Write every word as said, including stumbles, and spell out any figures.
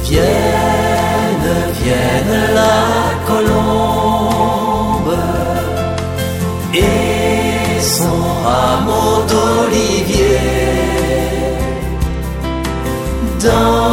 Vienne, vienne la colombe et son rameau d'olivier dans